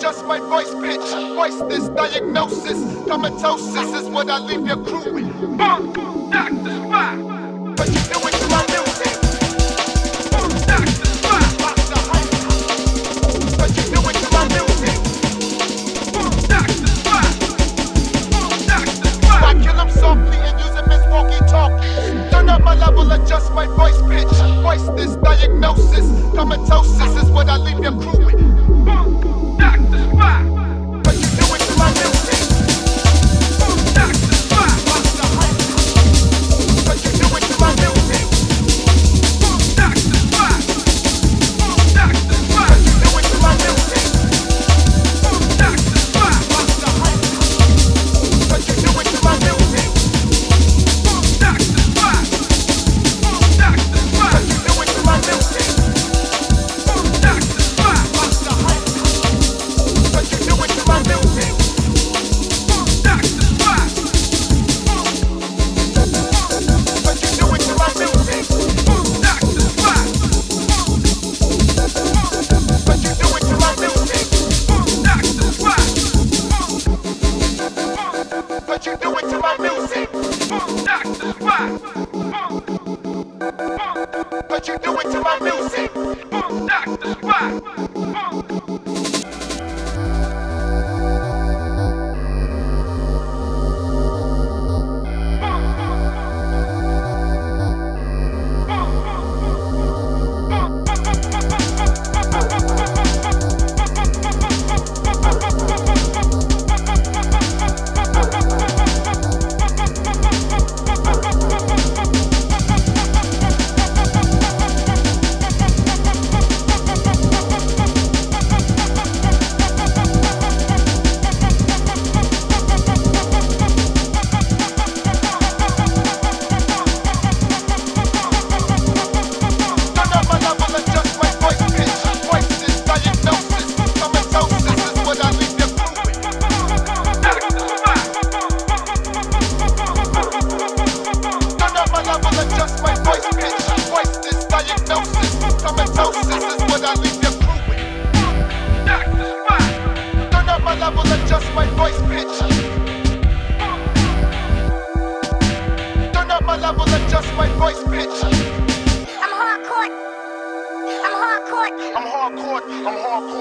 adjust my voice pitch. Voice this diagnosis. Comatosis is what I leave your crew with. Funk, Dr. Spot. But you do it to my music. Funk, Dr. Spot. But you do it to my music. Funk, Dr. Spot. Funk, Dr. Spot. I kill him softly and use him as walkie-talkie. Turn up my level, adjust my voice pitch. Voice this diagnosis. Comatosis is what I leave your crew with. Funk, Dr. Spot. But you do it to my music. Funk, Dr. Spot. But you do it to my music. Funk, Dr. Spot. Funk, Dr. Spot. But you do it to my music. Funk, Dr. Spot. But you do it to my music. Funk, Dr. Spot. Funk, Dr. Spot. But you do it to my music. Funk, Dr. Spot. But you do it to my music. Funk, Dr. Spot. But you do it to my music. Funk, Dr. Spot. But you do it to my music. Funk, Dr. Spot. But you do it to my music. Funk, Dr. Spot. But you do it to my music. Funk, Dr. Spot. I'm hardcore.